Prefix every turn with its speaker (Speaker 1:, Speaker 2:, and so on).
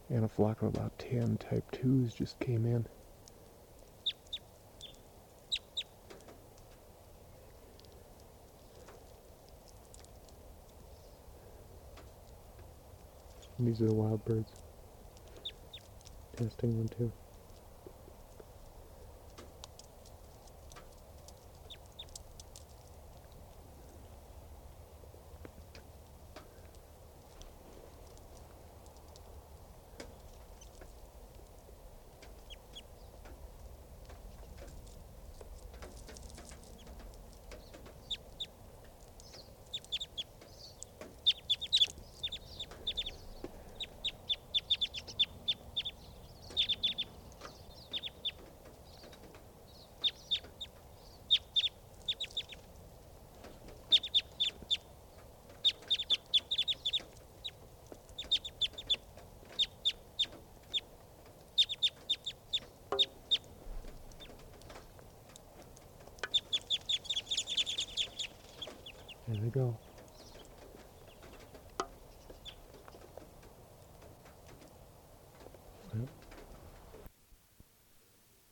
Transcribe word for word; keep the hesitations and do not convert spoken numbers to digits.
Speaker 1: And a flock of about ten type twos just came in. And these are the wild birds. Testing one too. There we go.